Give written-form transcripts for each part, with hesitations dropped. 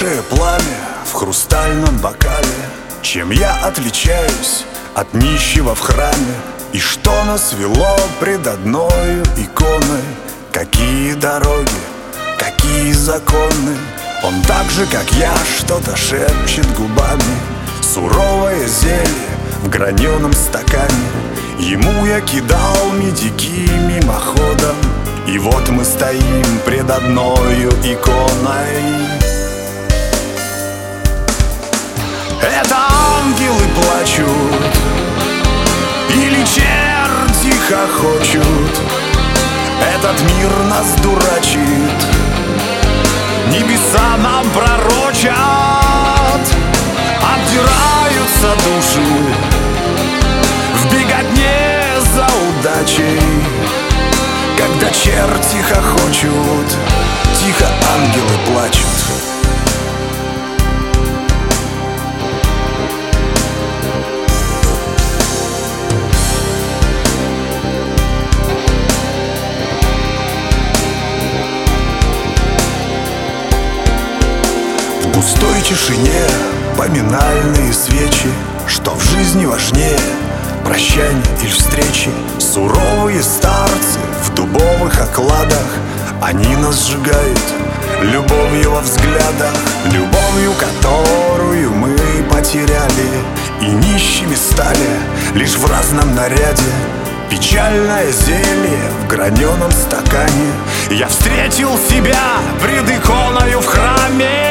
Погасшее пламя в хрустальном бокале. Чем я отличаюсь от нищего в храме? И что нас вело пред одною иконой? Какие дороги, какие законы? Он так же, как я, что-то шепчет губами. Суровое зелье в граненом стакане. Ему я кидал медики мимоходом. И вот мы стоим пред одною иконой. Это ангелы плачут или черти хохочут. Этот мир нас дурачит, небеса нам пророчат. Обдираются души в беготне за удачей. Когда черти хохочут, тихо ангелы плачут. В густой тишине поминальные свечи. Что в жизни важнее, прощание или встречи? Суровые старцы в дубовых окладах, они нас сжигают любовью во взглядах. Любовью, которую мы потеряли, и нищими стали лишь в разном наряде. Печальное зелье в граненом стакане. Я встретил себя пред иконою в храме.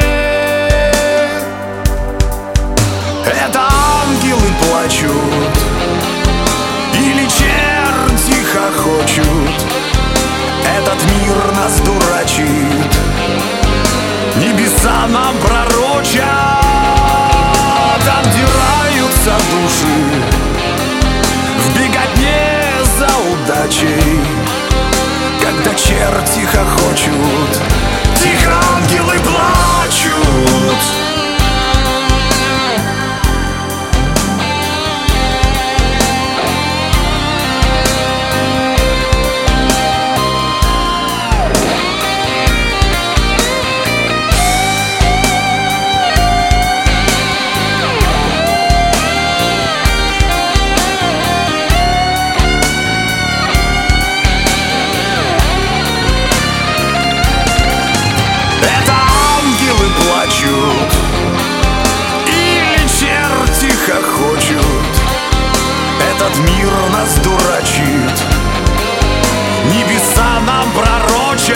Это ангелы плачут или черти хохочут. Этот мир нас дурачит, небеса нам пророчат. Обдираются души в беготне за удачей. Когда черти хохочут, тихо ангелы плачут. Или черти хохочут. Этот мир нас дурачит, небеса нам пророчат.